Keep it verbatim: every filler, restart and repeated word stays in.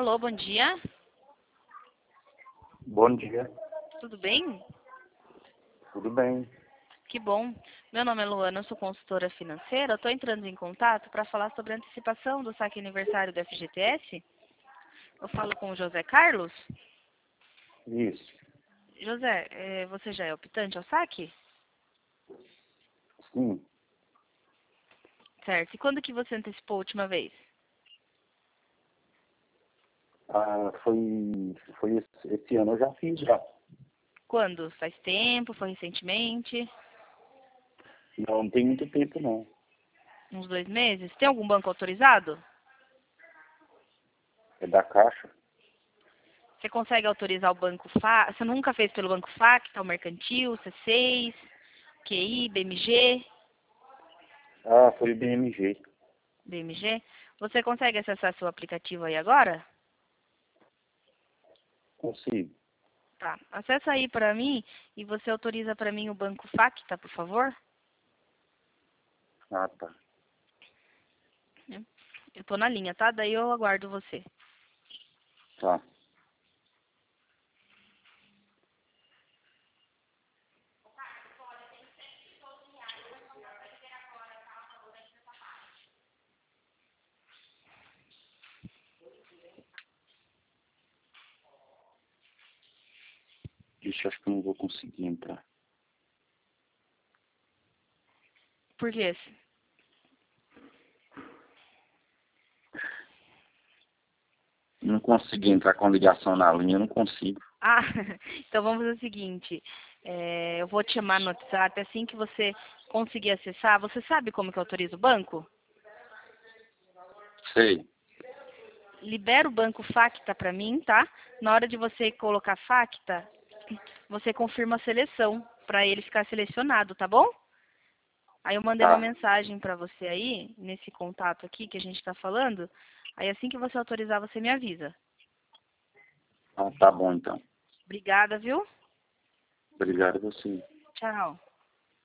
Alô, bom dia. Bom dia, Tudo bem? tudo bem? Que bom. Meu nome é Luana, eu sou consultora financeira. Estou entrando em contato para falar sobre a antecipação do saque aniversário do F G T S. Eu falo com o José Carlos. Isso, José, eh, você já é optante ao saque? sim. Certo. E quando que você antecipou a última vez? Ah, foi, foi esse, esse ano eu já fiz já. Quando? Faz tempo? Foi recentemente? Não, não tem muito tempo não. Uns dois meses? Tem algum banco autorizado? É da Caixa? Você consegue autorizar o banco F A? Você nunca fez pelo banco Facta, o Mercantil, C seis, Q I, B M G? Ah, foi o B M G. B M G? Você consegue acessar seu aplicativo aí agora? Consigo. Tá. Acessa aí para mim e você autoriza para mim o banco Facta, por favor? Ah, tá. Eu tô na linha, tá? Daí eu aguardo você. Tá. Ixi, acho que eu não vou conseguir entrar. Por quê? Não consegui entrar com ligação na linha, eu não consigo. Ah, então vamos fazer o seguinte. É, eu vou te chamar no WhatsApp assim que você conseguir acessar. Você sabe como que eu autorizo o banco? Sei. Libera o banco Facta para mim, tá? Na hora de você colocar Facta, você confirma a seleção para ele ficar selecionado, tá bom? Aí eu mandei uma Tá. mensagem para você aí, nesse contato aqui que a gente está falando. Aí assim que você autorizar, você me avisa. Ah, tá bom então. Obrigada, viu? Obrigado a você. Tchau.